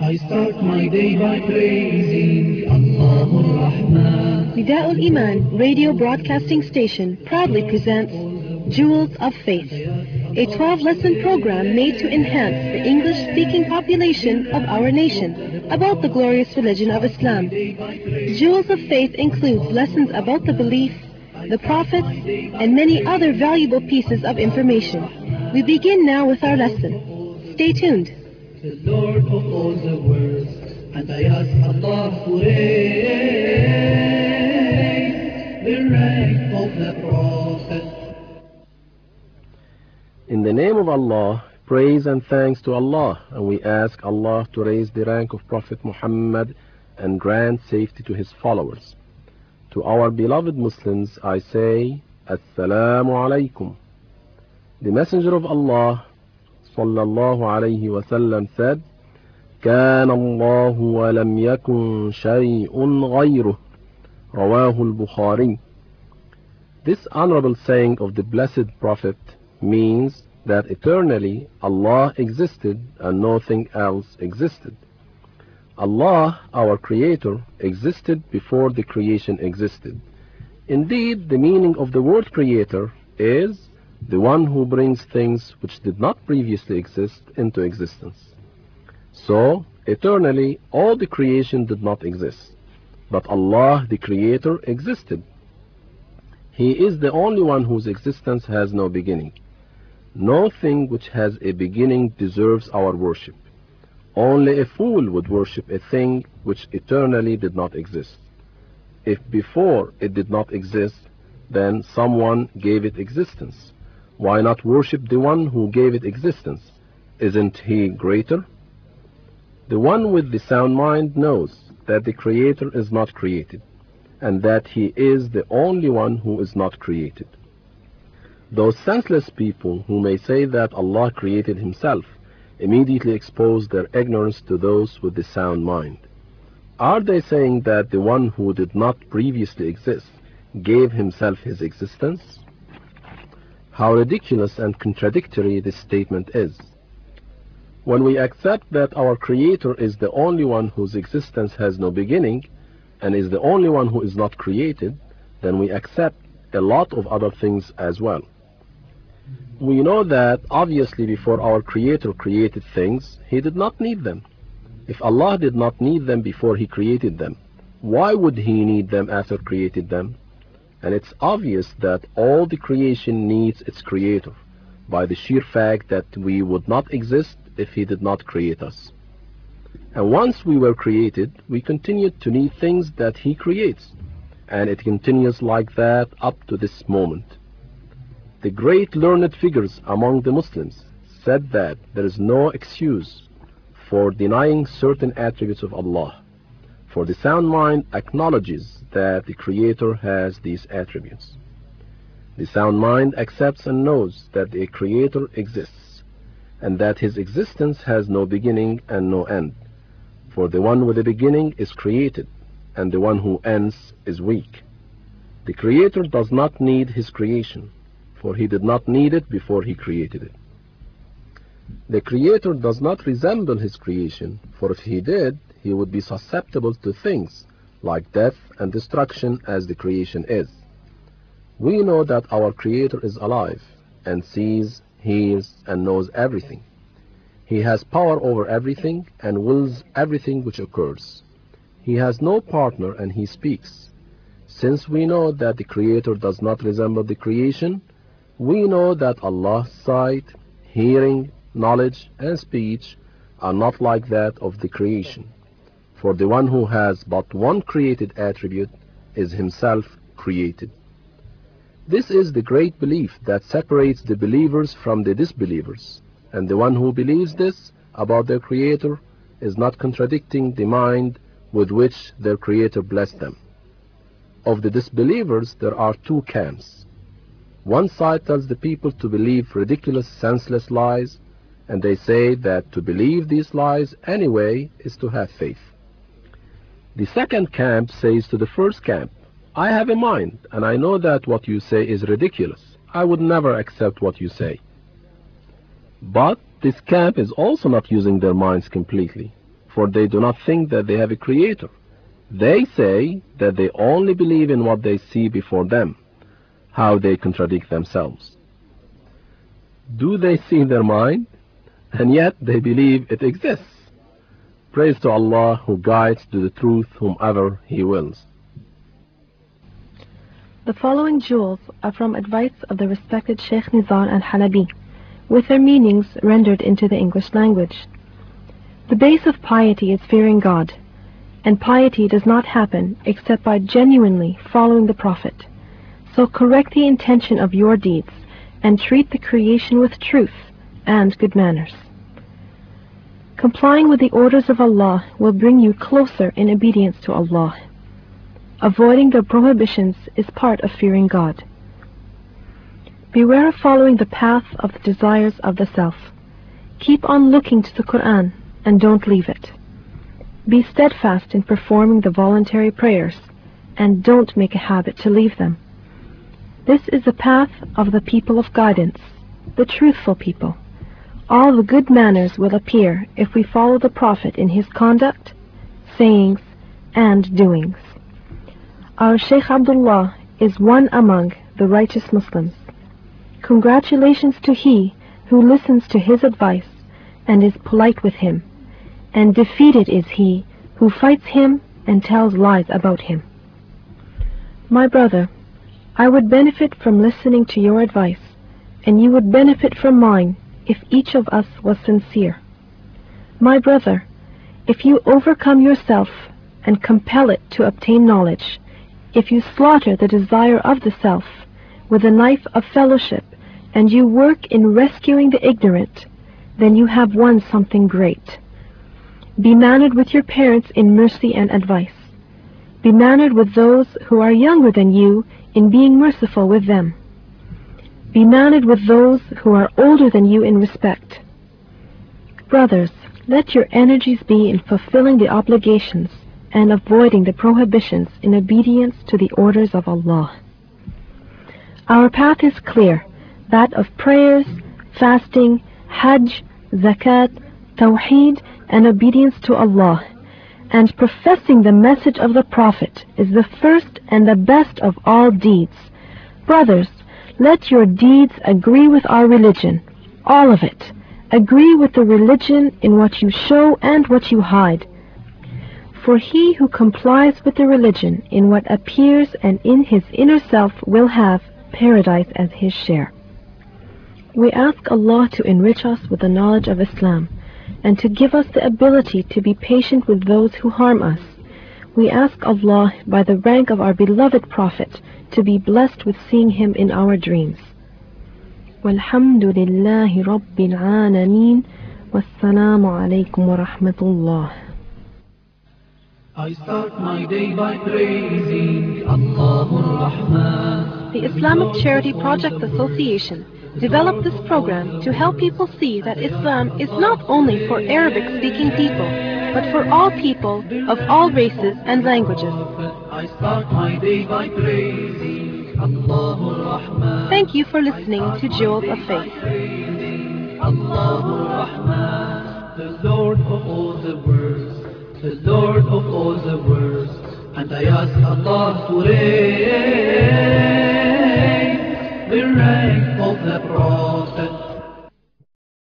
I start my day by praising Allah Ar-Rahman. Nida'ul Iman radio broadcasting station proudly presents Jewels of Faith, a 12-lesson program made to enhance the English-speaking population of our nation about the glorious religion of Islam. Jewels of Faith includes lessons about the belief, the prophets, and many other valuable pieces of information. We begin now with our lesson. Stay tuned. The Lord of all the worlds, and I ask Allah to raise the rank of the Prophet. In the name of Allah, praise and thanks to Allah, and we ask Allah to raise the rank of Prophet Muhammad and grant safety to his followers. To our beloved Muslims, I say, Assalamu alaikum. The Messenger of Allah, sallallahu alayhi wa sallam, said, كان الله ولم يكن شيء غيره. رواه البخاري. This honorable saying of the Blessed Prophet means that eternally Allah existed and nothing else existed. Allah, our Creator, existed before the creation existed. Indeed, the meaning of the word Creator is the one who brings things which did not previously exist into existence. So, eternally, all the creation did not exist, but Allah, the Creator, existed. He is the only one whose existence has no beginning. No thing which has a beginning deserves our worship. Only a fool would worship a thing which eternally did not exist. If before it did not exist, then someone gave it existence. Why not worship the one who gave it existence? Isn't he greater? The one with the sound mind knows that the Creator is not created, and that he is the only one who is not created. Those senseless people who may say that Allah created himself immediately expose their ignorance to those with the sound mind. Are they saying that the one who did not previously exist gave himself his existence? How ridiculous and contradictory this statement is. When we accept that our Creator is the only one whose existence has no beginning and is the only one who is not created, then we accept a lot of other things as well. We know that obviously before our Creator created things, he did not need them. If Allah did not need them before he created them, why would he need them after created them? And it's obvious that all the creation needs its Creator, by the sheer fact that we would not exist if he did not create us. And once we were created, we continued to need things that he creates, and it continues like that up to this moment. The great learned figures among the Muslims said that there is no excuse for denying certain attributes of Allah, for the sound mind acknowledges that the Creator has these attributes. The sound mind accepts and knows that the Creator exists, and that his existence has no beginning and no end, for the one with a beginning is created, and the one who ends is weak. The Creator does not need his creation, for he did not need it before he created it. The Creator does not resemble his creation, for if he did, he would be susceptible to things like death and destruction as the creation is. We know that our Creator is alive and sees, hears, and knows everything. He has power over everything and wills everything which occurs. He has no partner and he speaks. Since we know that the Creator does not resemble the creation, we know that Allah's sight, hearing, knowledge, and speech are not like that of the creation. For the one who has but one created attribute is himself created. This is the great belief that separates the believers from the disbelievers, and the one who believes this about their Creator is not contradicting the mind with which their Creator blessed them. Of the disbelievers, there are two camps. One side tells the people to believe ridiculous, senseless lies, and they say that to believe these lies anyway is to have faith. The second camp says to the first camp, I have a mind, and I know that what you say is ridiculous. I would never accept what you say. But this camp is also not using their minds completely, for they do not think that they have a creator. They say that they only believe in what they see before them. How they contradict themselves. Do they see their mind? And yet they believe it exists. Praise to Allah who guides to the truth whomever He wills. The following jewels are from advice of the respected Sheikh Nizar al-Halabi, with their meanings rendered into the English language. The base of piety is fearing God, and piety does not happen except by genuinely following the Prophet. So correct the intention of your deeds, and treat the creation with truth and good manners. Complying with the orders of Allah will bring you closer in obedience to Allah. Avoiding the prohibitions is part of fearing God. Beware of following the path of the desires of the self. Keep on looking to the Quran and don't leave it. Be steadfast in performing the voluntary prayers and don't make a habit to leave them. This is the path of the people of guidance, the truthful people. All the good manners will appear if we follow the Prophet in his conduct, sayings, and doings. Our Sheikh Abdullah is one among the righteous Muslims. Congratulations to he who listens to his advice and is polite with him, and defeated is he who fights him and tells lies about him. My brother, I would benefit from listening to your advice, and you would benefit from mine if each of us was sincere. My brother, if you overcome yourself and compel it to obtain knowledge, if you slaughter the desire of the self with a knife of fellowship, and you work in rescuing the ignorant, then you have won something great. Be mannered with your parents in mercy and advice. Be mannered with those who are younger than you in being merciful with them. Be mannered with those who are older than you in respect. Brothers, let your energies be in fulfilling the obligations and avoiding the prohibitions in obedience to the orders of Allah. Our path is clear, that of prayers, fasting, hajj, zakat, tawheed, and obedience to Allah, and professing the message of the Prophet is the first and the best of all deeds. Brothers, let your deeds agree with our religion, all of it. Agree with the religion in what you show and what you hide. For he who complies with the religion in what appears and in his inner self will have paradise as his share. We ask Allah to enrich us with the knowledge of Islam, and to give us the ability to be patient with those who harm us. We ask Allah, by the rank of our beloved Prophet, to be blessed with seeing him in our dreams. Walhamdulillahi Rabbil Alameen. Wassalamu alaikum wa rahmatullah. I start my day by praising Allahur Rahman. The Islamic Charity Project Association developed this program to help people see that Islam is not only for Arabic-speaking people, but for all people of all races and languages. I start my day by praising Allahur Rahman. Thank you for listening to Jewels of Faith. Allahur Rahman, the Lord of all the worlds, the Lord of all the worlds, and I ask Allah to raise the rank of the Prophet